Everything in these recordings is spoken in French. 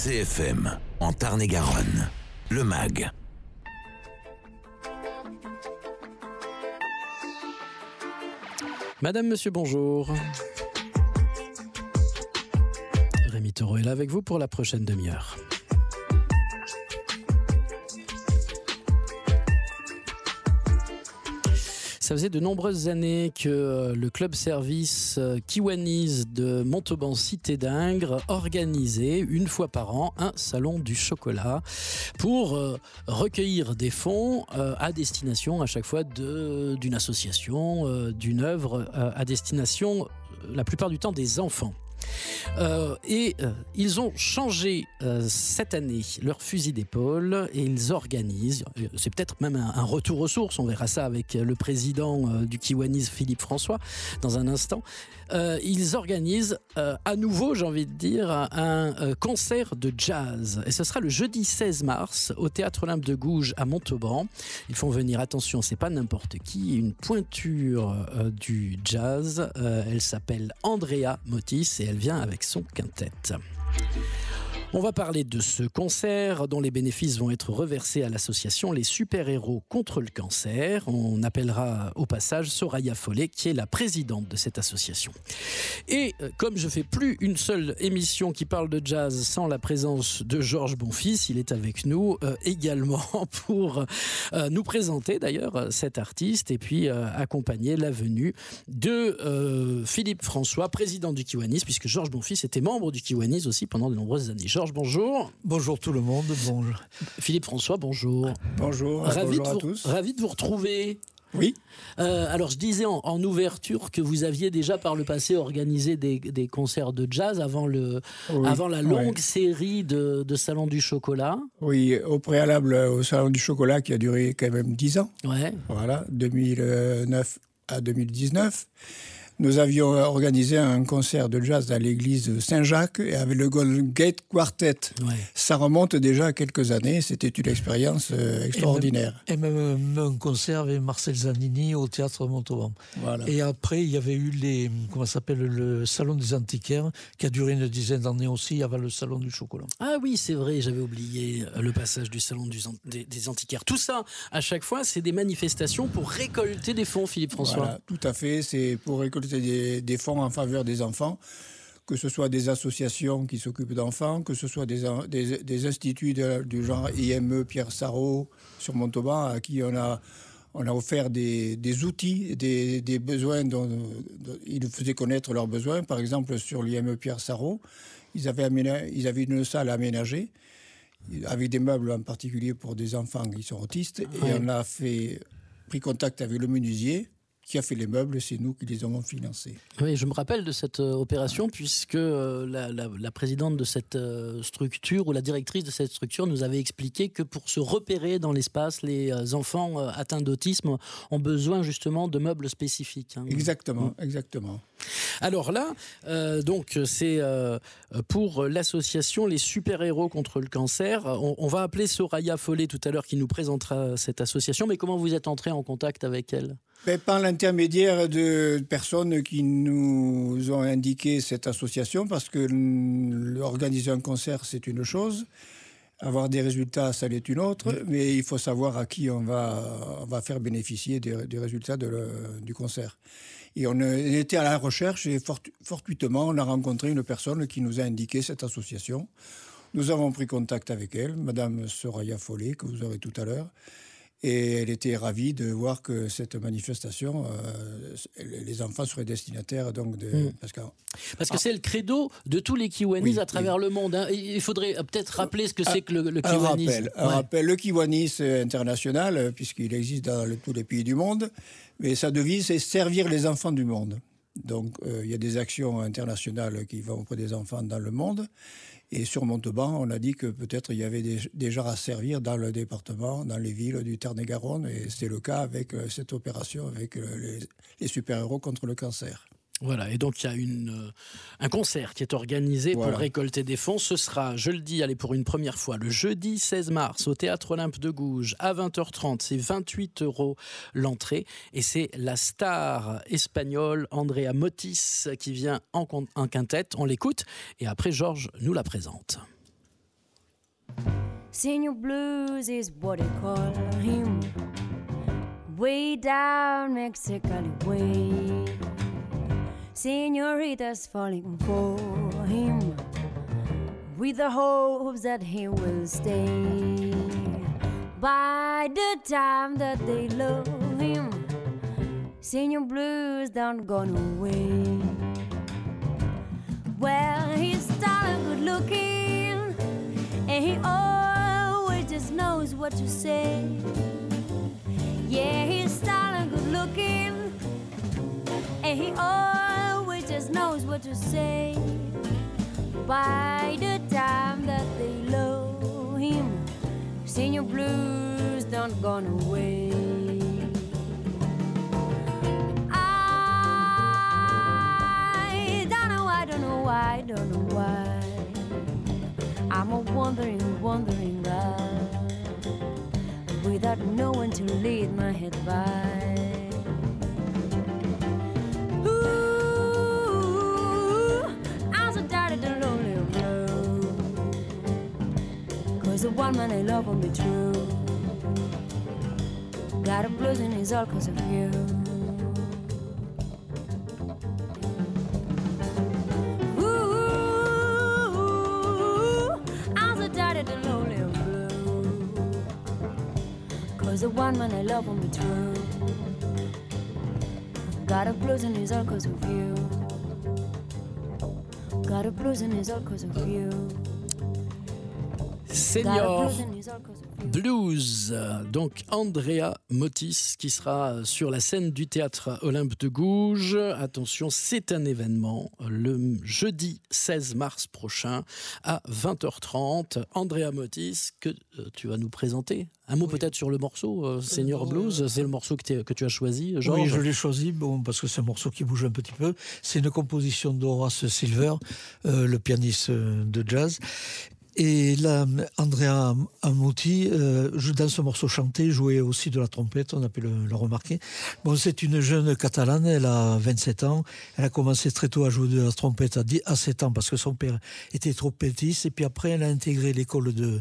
CFM, en Tarn-et-Garonne, le MAG. Madame, monsieur, bonjour. Rémi Taureau est là avec vous pour la prochaine demi-heure. Ça faisait de nombreuses années que le club service Kiwanis de Montauban Cité d'Ingres organisait une fois par an un salon du chocolat pour recueillir des fonds à destination à chaque fois d'une association, d'une œuvre à destination la plupart du temps des enfants. Ils ont changé cette année leur fusil d'épaule et ils organisent, c'est peut-être même un retour aux sources, on verra ça avec le président du Kiwanis, Philippe François, dans un instant. Ils organisent à nouveau, j'ai envie de dire, un concert de jazz. Et ce sera le jeudi 16 mars au Théâtre Olympe de Gouges à Montauban. Ils font venir, attention, c'est pas n'importe qui, une pointure du jazz. Elle s'appelle Andrea Motis et elle vient avec son quintet. On va parler de ce concert dont les bénéfices vont être reversés à l'association Les Super-Héros contre le cancer. On appellera au passage Soraya Follet, qui est la présidente de cette association. Et comme je fais plus une seule émission qui parle de jazz sans la présence de Georges Bonfils, il est avec nous également pour nous présenter d'ailleurs cet artiste et puis accompagner la venue de Philippe François, président du Kiwanis, puisque Georges Bonfils était membre du Kiwanis aussi pendant de nombreuses années. Georges, bonjour. Bonjour tout le monde, bonjour. Philippe François, bonjour. Bonjour, bonjour à tous. Ravi de vous retrouver. Oui. Alors je disais en ouverture que vous aviez déjà par le passé organisé des concerts de jazz avant la longue série de Salon du Chocolat. Oui, au préalable au Salon du Chocolat qui a duré quand même 10 ans. Ouais. Voilà, 2009 à 2019. Nous avions organisé un concert de jazz à l'église Saint-Jacques et avec le Golden Gate Quartet. Ouais. Ça remonte déjà à quelques années. C'était une expérience extraordinaire. Et même un concert avec Marcel Zanini au Théâtre Montauban. Voilà. Et après, il y avait eu le Salon des Antiquaires qui a duré une dizaine d'années aussi avant le Salon du Chocolat. Ah oui, c'est vrai, j'avais oublié le passage du Salon des Antiquaires. Tout ça, à chaque fois, c'est des manifestations pour récolter des fonds, Philippe François. Voilà, tout à fait. C'est pour récolter des fonds en faveur des enfants, que ce soit des associations qui s'occupent d'enfants, que ce soit des instituts du genre IME Pierre Sarrault sur Montauban, à qui on a offert des outils, des besoins dont ils faisaient connaître leurs besoins. Par exemple, sur l'IME Pierre Sarrault, ils avaient une salle aménagée, avec des meubles en particulier pour des enfants qui sont autistes, et on a pris contact avec le menuisier, qui a fait les meubles, c'est nous qui les avons financés. Oui, je me rappelle de cette opération puisque la présidente de cette structure ou la directrice de cette structure nous avait expliqué que pour se repérer dans l'espace, les enfants atteints d'autisme ont besoin justement de meubles spécifiques. Hein. Exactement, exactement. Alors là, donc c'est pour l'association Les Super-Héros contre le cancer. On va appeler Soraya Follet tout à l'heure qui nous présentera cette association. Mais comment vous êtes entré en contact avec elle ? Par l'intermédiaire de personnes qui nous ont indiqué cette association, parce que organiser un concert, c'est une chose, avoir des résultats, ça l'est une autre, mais il faut savoir à qui on va faire bénéficier des résultats du concert. Et on était à la recherche et fortuitement, on a rencontré une personne qui nous a indiqué cette association. Nous avons pris contact avec elle, Madame Soraya Follet, que vous aurez tout à l'heure. Et elle était ravie de voir que cette manifestation, les enfants seraient destinataires donc parce que c'est le credo de tous les Kiwanis à travers le monde. Hein. Il faudrait peut-être rappeler ce que c'est que le Kiwanis. Un rappel, le Kiwanis international, puisqu'il existe dans tous les pays du monde, mais sa devise c'est servir les enfants du monde. Donc il y a des actions internationales qui vont auprès des enfants dans le monde. Et sur Montauban, on a dit que peut-être il y avait des gens à servir dans le département, dans les villes du Tarn-et-Garonne. Et c'est le cas avec cette opération, avec les super-héros contre le cancer. Voilà, et donc il y a un concert qui est organisé pour récolter des fonds. Ce sera, je le dis, pour une première fois, le jeudi 16 mars au Théâtre Olympe de Gouges à 20h30. C'est 28 € l'entrée. Et c'est la star espagnole Andrea Motis qui vient en quintette. On l'écoute et après Georges nous la présente. Senior blues is what they call him. Way down Mexicali way. Señoritas falling for him with the hopes that he will stay. By the time that they love him, Senior blues done gone away. Well, he's tall and good looking, and he always just knows what to say. Yeah, he's tall and good looking, and he always just knows what to say. By the time that they love him, Senior blues done gone away. I don't know why. I'm a wandering girl without no one to lead my head by. Ooh, I'm so tired of the lonely road, 'cause the one man I love won't be true. Got a blues and it's all 'cause of you. The one man I love won't be true. Got a blues and it's all 'cause of you. Got a blues and it's all 'cause of you. Senior Blues, donc Andrea Motis qui sera sur la scène du théâtre Olympe de Gouges. Attention, c'est un événement le jeudi 16 mars prochain à 20h30. Andrea Motis, que tu vas nous présenter. Un mot peut-être sur le morceau, Senior Blues. C'est le morceau que tu as choisi, Georges. Oui, je l'ai choisi parce que c'est un morceau qui bouge un petit peu. C'est une composition d'Horace Silver, le pianiste de jazz. Et là, Andrea Motis, dans ce morceau chanté, jouait aussi de la trompette, on a pu le remarquer. Bon, c'est une jeune Catalane, elle a 27 ans. Elle a commencé très tôt à jouer de la trompette à 7 ans parce que son père était trompettiste. Et puis après, elle a intégré l'école de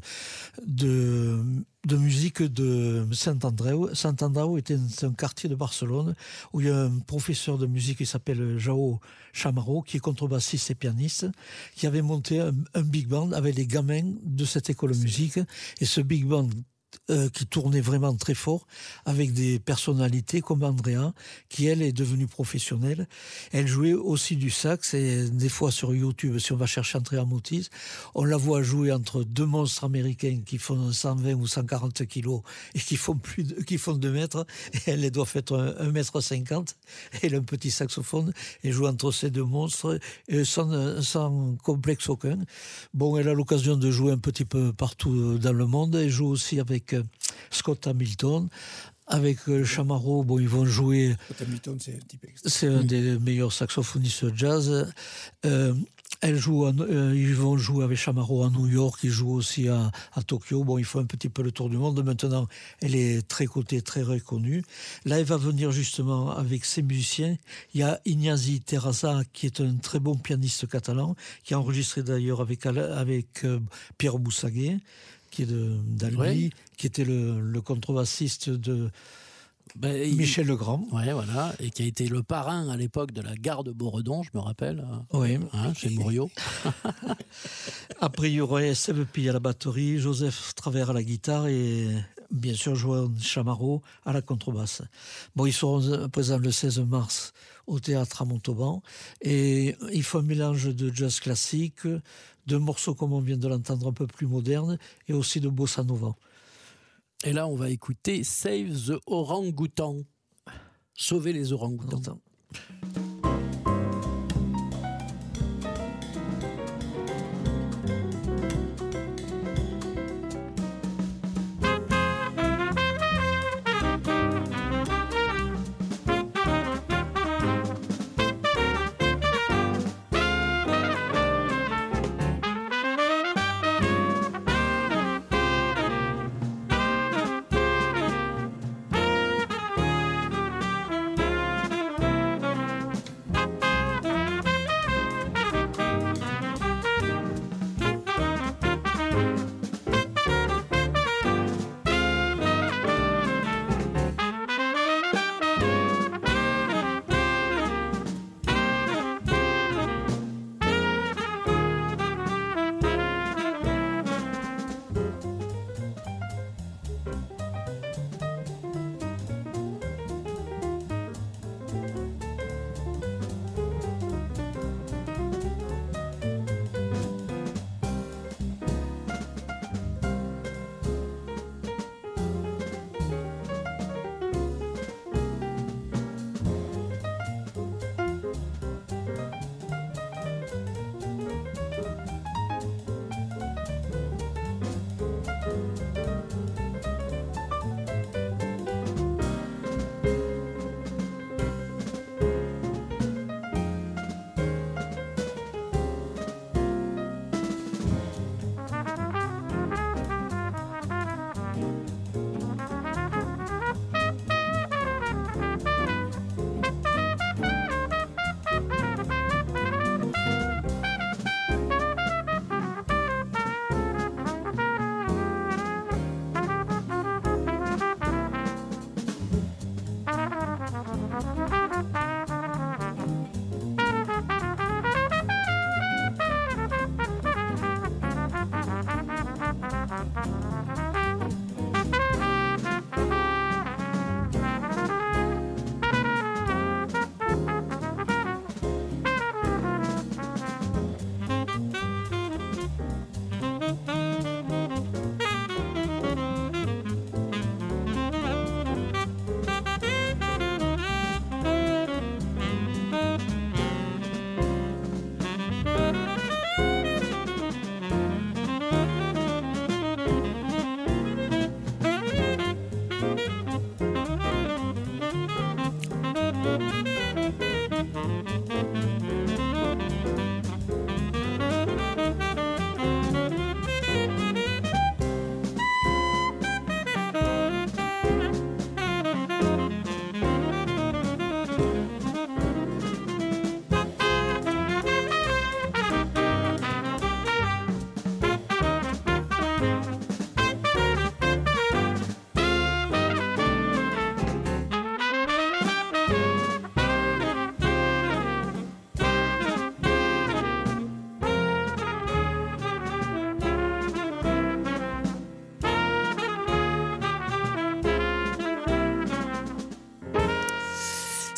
musique de Sant-Andreu. Sant-Andreu était un quartier de Barcelone où il y a un professeur de musique qui s'appelle Joao Chamorro, qui est contrebassiste et pianiste, qui avait monté un big band avec les gamins de cette école de musique. Et ce big band qui tournait vraiment très fort avec des personnalités comme Andrea, qui elle est devenue professionnelle. Elle jouait aussi du sax et des fois sur YouTube, si on va chercher Andrea Motis, on la voit jouer entre deux monstres américains qui font 120 ou 140 kilos et qui font 2 mètres, et elle doit faire 1,50 m. Elle a un petit saxophone et joue entre ces deux monstres sans complexe aucun. Bon, elle a l'occasion de jouer un petit peu partout dans le monde. Elle joue aussi avec Scott Hamilton, avec Chamorro. Bon, ils vont jouer. Scott Hamilton, c'est un des meilleurs saxophonistes de jazz. Ils vont jouer avec Chamorro à New York, ils jouent aussi à Tokyo. Bon, il faut un petit peu le tour du monde. Maintenant, elle est très cotée, très reconnue. Là, elle va venir justement avec ses musiciens. Il y a Ignasi Terraza, qui est un très bon pianiste catalan, qui a enregistré d'ailleurs avec Pierre Boussaguet, qui est d'Albi, qui était le contrebassiste de Michel Legrand. Ouais, voilà, et qui a été le parrain à l'époque de la gare de Beauredon, je me rappelle, chez Mouriot. Après, il y aurait Sève Pi à la batterie, Joseph Travers à la guitare et bien sûr Joao Chamorro à la contrebasse. Bon, ils seront présents le 16 mars au théâtre à Montauban et il faut un mélange de jazz classique, de morceaux comme on vient de l'entendre un peu plus modernes et aussi de bossa nova. Et là, on va écouter Save the Orang-Outan. Sauver les orang-outans.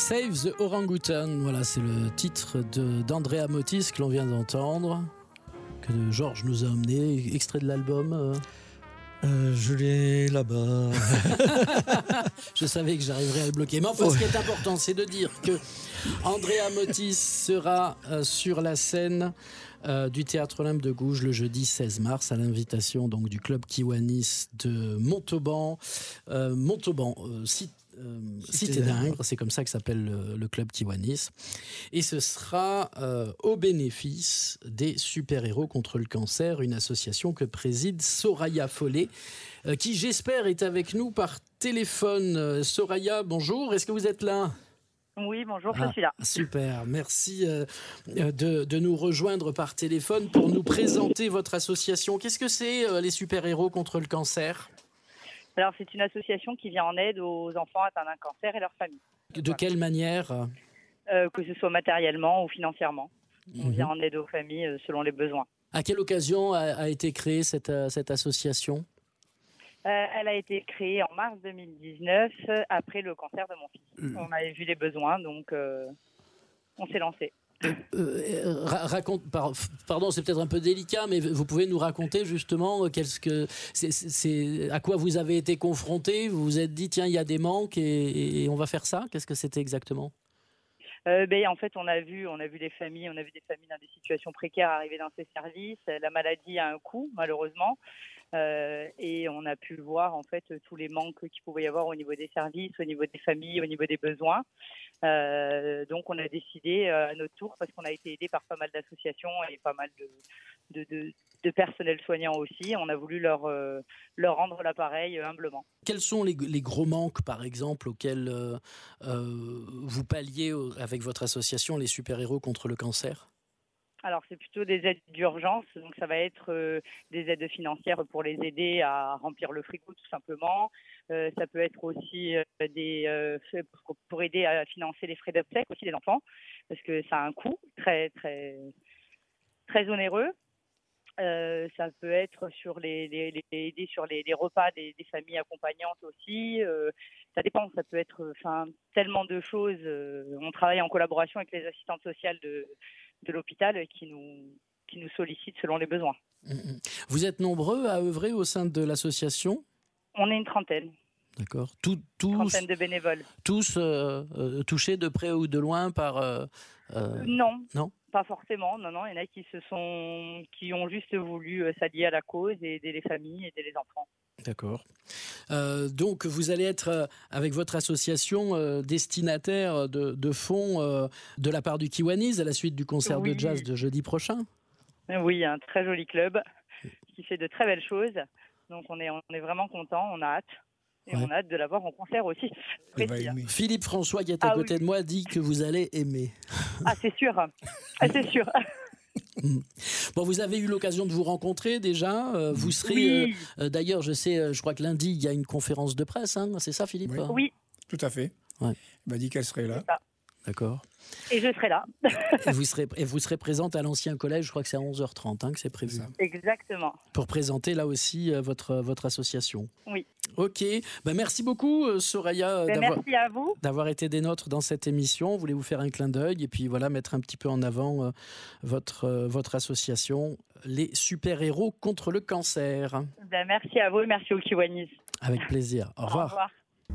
Save the Orangutan, voilà, c'est le titre d'Andrea Motis que l'on vient d'entendre, que Georges nous a emmené, extrait de l'album. Je l'ai là-bas. Je savais que j'arriverais à le bloquer. Mais enfin, ce qui est important, c'est de dire que Andrea Motis sera sur la scène du Théâtre Olympe de Gouges le jeudi 16 mars à l'invitation donc du club Kiwanis de Montauban. Cité d'Ingres, c'est comme ça que s'appelle le club Kiwanis. Et ce sera au bénéfice des super-héros contre le cancer, une association que préside Soraya Follet, qui j'espère est avec nous par téléphone. Soraya, bonjour, est-ce que vous êtes là ? Oui, bonjour, je suis là. Super, merci de nous rejoindre par téléphone pour nous présenter votre association. Qu'est-ce que c'est les super-héros contre le cancer ? Alors, c'est une association qui vient en aide aux enfants atteints d'un cancer et leurs familles. De quelle manière ? Que ce soit matériellement ou financièrement. On vient en aide aux familles selon les besoins. À quelle occasion a été créée cette association ? Elle a été créée en mars 2019, après le cancer de mon fils. On avait vu les besoins, donc on s'est lancé. Pardon, c'est peut-être un peu délicat, mais vous pouvez nous raconter justement à quoi vous avez été confronté. Vous vous êtes dit, tiens, il y a des manques et on va faire ça. Qu'est-ce que c'était exactement ? En fait, on a vu des familles dans des situations précaires arriver dans ces services. La maladie a un coût, malheureusement. Et on a pu voir en fait tous les manques qu'il pouvait y avoir au niveau des services, au niveau des familles, au niveau des besoins. Donc on a décidé à notre tour, parce qu'on a été aidé par pas mal d'associations et pas mal de personnel soignant aussi. On a voulu leur rendre l'appareil humblement. Quels sont les gros manques, par exemple, auxquels vous palliez avec votre association, les super-héros contre le cancer ? Alors, c'est plutôt des aides d'urgence, donc ça va être des aides financières pour les aider à remplir le frigo, tout simplement. Ça peut être aussi pour aider à financer les frais d'obsèques aussi des enfants, parce que ça a un coût très, très, très onéreux. Ça peut être aider sur les repas des familles accompagnantes aussi. Ça dépend, ça peut être tellement de choses. On travaille en collaboration avec les assistantes sociales de l'hôpital qui nous sollicitent selon les besoins. Vous êtes nombreux à œuvrer au sein de l'association ? On est une trentaine. D'accord. Une trentaine de bénévoles. Tous touchés de près ou de loin par... Non, pas forcément. Non, il y en a qui ont juste voulu s'allier à la cause et aider les familles, aider les enfants. D'accord. Donc, vous allez être, avec votre association, destinataire de fonds de la part du Kiwanis à la suite du concert de jazz de jeudi prochain. Oui, un très joli club qui fait de très belles choses. Donc, on est vraiment contents, on a hâte. Et on a hâte de l'avoir en concert aussi. Philippe François, qui est à côté de moi, dit que vous allez aimer. Ah, c'est sûr. C'est sûr. Bon, vous avez eu l'occasion de vous rencontrer déjà. Vous serez, d'ailleurs, je crois que lundi, il y a une conférence de presse. Hein, c'est ça, Philippe ? Oui. Tout à fait. Ouais. Il m'a dit qu'elle serait là. D'accord. Et je serai là. et vous serez présente à l'ancien collège, je crois que c'est à 11h30 que c'est prévu. Exactement. Pour présenter là aussi votre association. Oui. Ok, merci beaucoup Soraya merci à vous d'avoir été des nôtres dans cette émission. On voulait vous faire un clin d'œil et puis voilà, mettre un petit peu en avant votre association, les super-héros contre le cancer. Merci à vous et merci au Kiwanis. Avec plaisir. Au revoir. Au revoir.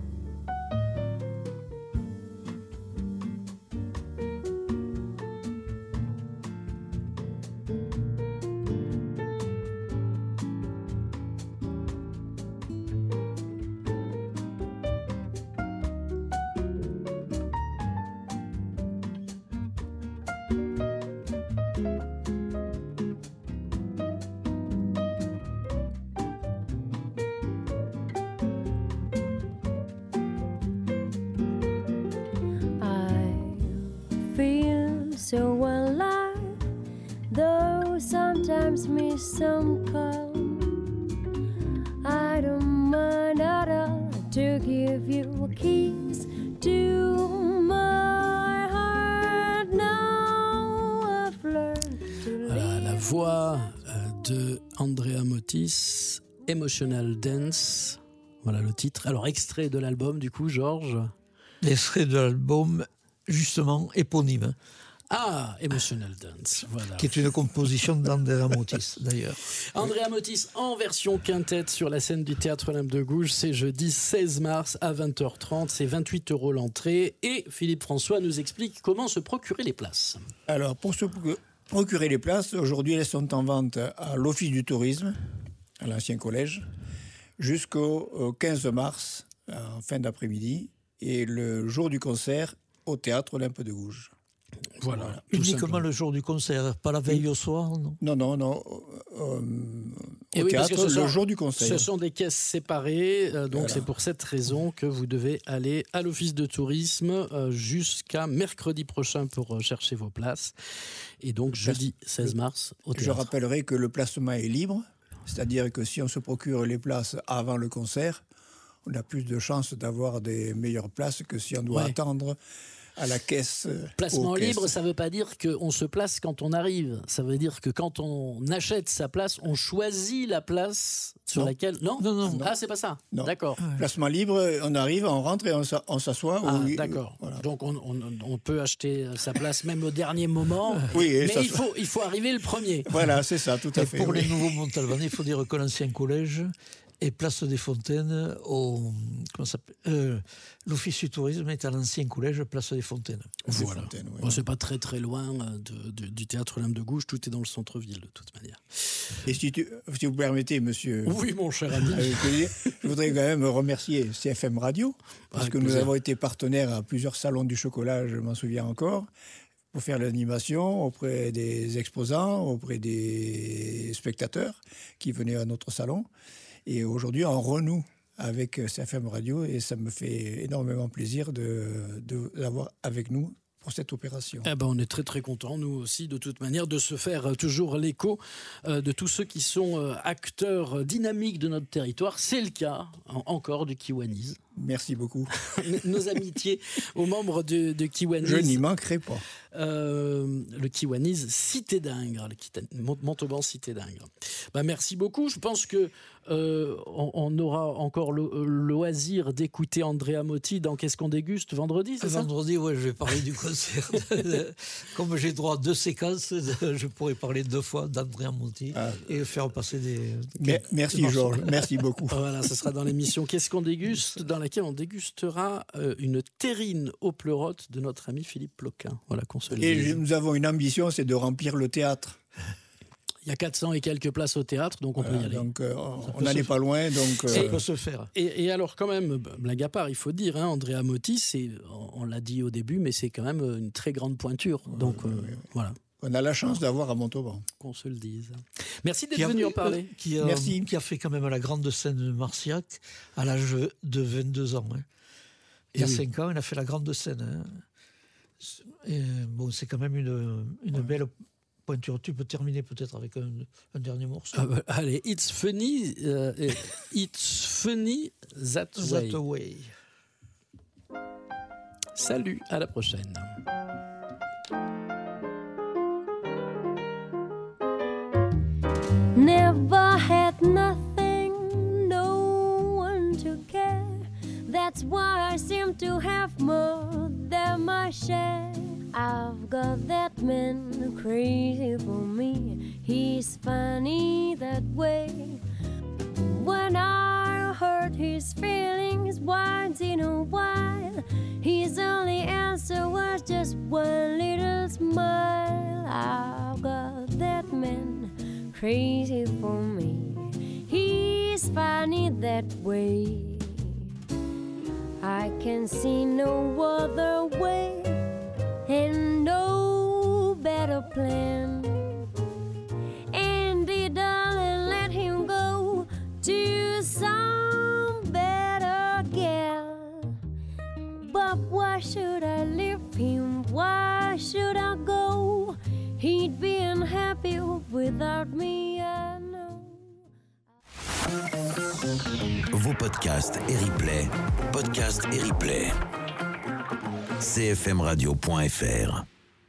So alive, though sometimes miss some call. I don't mind at all to give you a kiss to my heart. Now I've learned to voilà, la voix de Andrea Motis, Emotional Dance. Voilà le titre. Alors, extrait de l'album, du coup, Georges. Extrait de l'album justement éponyme, Ah, Emotional Dance, voilà. qui est une composition d'Andrea Motis, d'ailleurs. Andrea Motis en version quintette sur la scène du Théâtre Olympe de Gouges, c'est jeudi 16 mars à 20h30, c'est 28 € l'entrée. Et Philippe François nous explique comment se procurer les places. Alors, pour se procurer les places, aujourd'hui, elles sont en vente à l'Office du tourisme, à l'ancien collège, jusqu'au 15 mars, en fin d'après-midi, et le jour du concert au Théâtre Olympe de Gouges. Voilà. Uniquement le jour du concert, pas la veille au soir, non? Non. Et Au oui, parce théâtre, que le jour du concert. Ce sont des caisses séparées, donc Voilà. c'est pour cette raison que vous devez aller à l'office de tourisme jusqu'à mercredi prochain pour chercher vos places. Et donc jeudi 16 mars au Je théâtre. rappellerai que le placement est libre, c'est-à-dire que si on se procure les places avant le concert, on a plus de chances d'avoir des meilleures places que si on doit Ouais. attendre à la caisse. Placement aux caisses. libre, ça ne veut pas dire qu'on se place quand on arrive. Ça veut dire que quand on achète sa place, on choisit la place sur Non. laquelle... Non, Non. Ah, c'est pas ça. Non. D'accord. Placement libre, on arrive, on rentre et on s'assoit. Ah, Oui, d'accord. voilà. Donc on peut acheter sa place même au dernier moment. Oui, et mais ça- il faut arriver le premier. Voilà, c'est ça, tout à Et fait. pour oui. les nouveaux Montalbanais, il faut dire que l'ancien collège et Place des Fontaines, l'Office du tourisme est à l'ancien collège Place des Fontaines. Voilà. Fontaines, oui. Bon, c'est pas très très loin du théâtre Olympe de Gouges, tout est dans le centre-ville de toute manière. Et si vous permettez, monsieur, Oui, mon cher ami. avec plaisir, je voudrais quand même remercier CFM Radio, parce Avec que nous plaisir. avons été partenaires à plusieurs salons du chocolat, je m'en souviens encore, pour faire l'animation auprès des exposants, auprès des spectateurs qui venaient à notre salon. Et aujourd'hui, on renoue avec CFM Radio et ça me fait énormément plaisir de l'avoir avec nous pour cette opération. Eh ben, on est très très contents, nous aussi, de toute manière, de se faire toujours l'écho de tous ceux qui sont acteurs dynamiques de notre territoire. C'est le cas encore de Kiwanis. Merci beaucoup. Nos amitiés aux membres de Kiwanis. Je n'y manquerai pas. Le Kiwanis Cité d'Ingres, Montauban Cité d'Ingres. Ben, merci beaucoup. Je pense que on aura encore le loisir d'écouter Andrea Motis dans Qu'est-ce qu'on déguste vendredi, c'est ça? Vendredi, ouais, je vais parler du concert. Comme j'ai droit à 2 séquences, je pourrais parler 2 fois d'Andrea Motis et faire passer des Merci Georges, merci beaucoup. Voilà, ce sera dans l'émission Qu'est-ce qu'on déguste, dans laquelle on dégustera une terrine aux pleurotes de notre ami Philippe Ploquin. Voilà qu'on se le Et dise. nous avons une ambition, c'est de remplir le théâtre. Il y a 400 et quelques places au théâtre, donc on peut y aller. Donc on n'en est pas loin. Donc, Ça peut se faire. Et alors quand même, blague à part, il faut dire, hein, Andrea Motis, on l'a dit au début, mais c'est quand même une très grande pointure. Donc voilà, on a la chance d'avoir à Montauban. qu'on se le dise. Merci d'être venu en parler. Merci. Qui a fait quand même la grande scène de Marciac à l'âge de 22 ans. Hein. Il y a 5 ans, il a fait la grande scène. Hein. Et, bon, c'est quand même une belle pointure. Tu peux terminer peut-être avec un dernier morceau. Allez, it's funny that way. That way. Salut, à la prochaine. Never had nothing, no one to care. That's why I seem to have more than my share. I've got that man crazy for me. He's funny that way. When I hurt his feelings once in a while, his only answer was just one little smile. I've got that man crazy for me. He's funny that way. I can see no other way and no better plan. Andy, darling, let him go to some better gal. But why should I leave him? Why should I go? He'd be unhappy without me, I know. Vos podcasts et replays. Podcasts et replays. cfmradio.fr